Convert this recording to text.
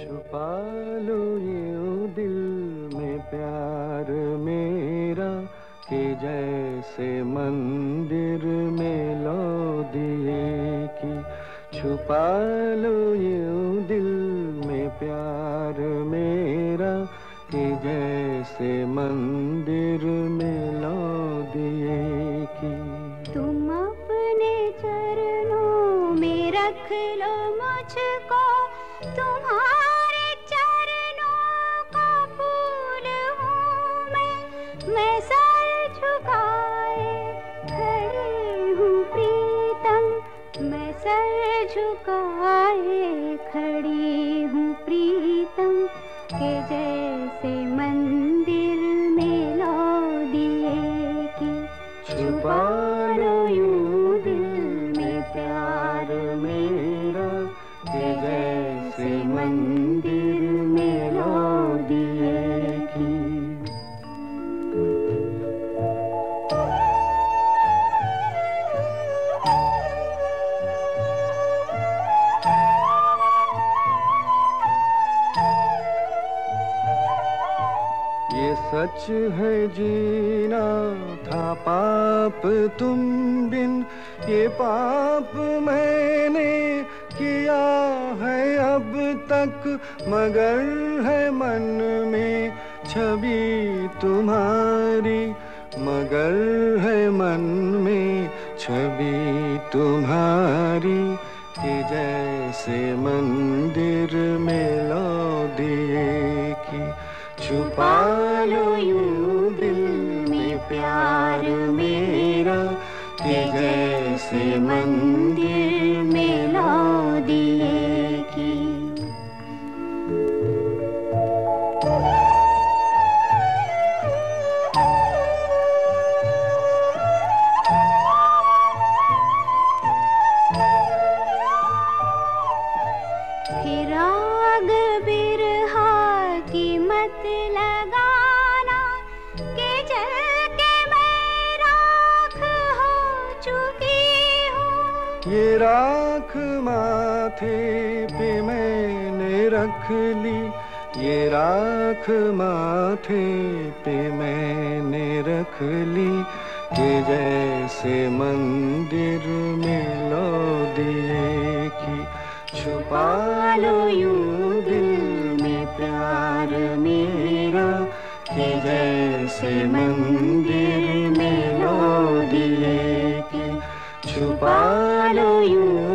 छुपा लो यूं दिल में प्यार मेरा कि जैसे मंदिर में लो दिए की। छुपा लो यूं दिल में प्यार मेरा कि जैसे मंदिर में लो दिए की। तुम अपने चरणों में रख लो मुझको, तुम्हारे चरणों का फूल हूँ मैं सर झुकाए खड़ी हूँ प्रीतम, मैं सर झुकाए खड़ी हूँ प्रीतम, के जैसे मंदिर में लो दिए की। छुपा लो यूं दिल में प्यार मेरा कि जैसे मंदिर में लो दिए की। ये सच है जीना था पाप तुम बिन, ये पाप मैंने किया है अब तक, मगर है मन में छवि तुम्हारी, मगर है मन में छवि तुम्हारी, कि जैसे मंदिर में लो दिए की। छुपा लो यूं दिल में प्यार मेरा कि जैसे मंदिर में लो दिए की। फिर आग बिरहा की मत लगाना कि जल के मैं राख हो चुकी हूँ। ये राख माथे पे मैंने रख ली, ये राख माथे पे मैंने रख ली, कि जैसे मंदिर में लो दिए की। छुपा लो यूं दिल में प्यार मेरा कि जैसे मंदिर में लो दिए की। छुपा लो यूं